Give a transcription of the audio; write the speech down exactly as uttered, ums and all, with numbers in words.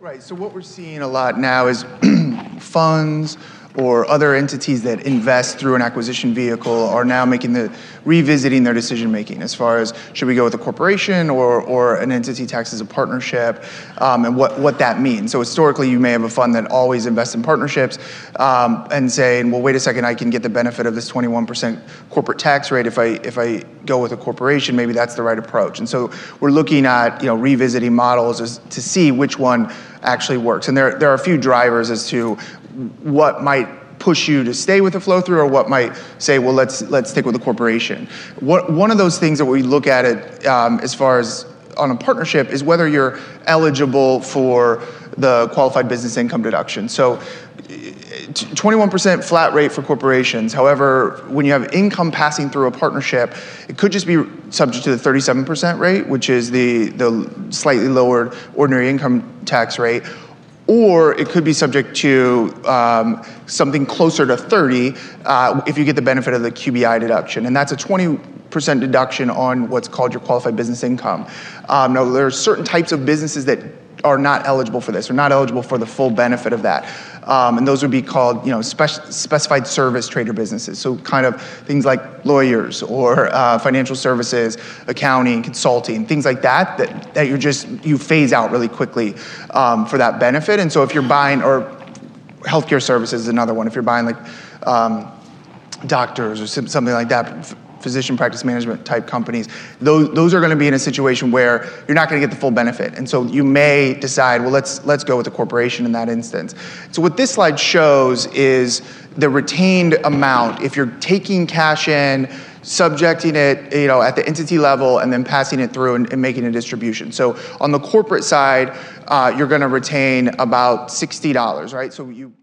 Right, so what we're seeing a lot now is funds or other entities that invest through an acquisition vehicle are now making the, revisiting their decision making as far as should we go with a corporation or, or an entity tax as a partnership, um, and what, what that means. So historically you may have a fund that always invests in partnerships um, and saying, well, wait a second, I can get the benefit of this twenty-one percent corporate tax rate if I, if I go with a corporation, maybe that's the right approach. And so we're looking at, you know, revisiting models as, to see which one actually works. And there, there are a few drivers as to what might push you to stay with the flow through or what might say, well, let's let's stick with the corporation. What, one of those things that we look at it um, as far as on a partnership is whether you're eligible for the qualified business income deduction. So twenty-one percent flat rate for corporations. However, when you have income passing through a partnership, it could just be subject to the thirty-seven percent rate, which is the, the slightly lowered ordinary income tax rate, or it could be subject to um, something closer to thirty uh, if you get the benefit of the Q B I deduction. And that's a twenty percent deduction on what's called your qualified business income. Um, now, there are certain types of businesses that are not eligible for this, or not eligible for the full benefit of that. Um, and those would be called, you know, spec specified service trader businesses. So kind of things like lawyers or uh, financial services, accounting, consulting, things like that, that, that you're just, you phase out really quickly um, for that benefit. And so if you're buying, or healthcare services is another one, if you're buying like um, doctors or something like that, physician practice management type companies, those, those are going to be in a situation where you're not going to get the full benefit. And so you may decide, well, let's, let's go with the corporation in that instance. So what this slide shows is the retained amount. If you're taking cash in, subjecting it, you know, at the entity level and then passing it through and, and making a distribution. So on the corporate side, uh, you're going to retain about sixty dollars, right? So you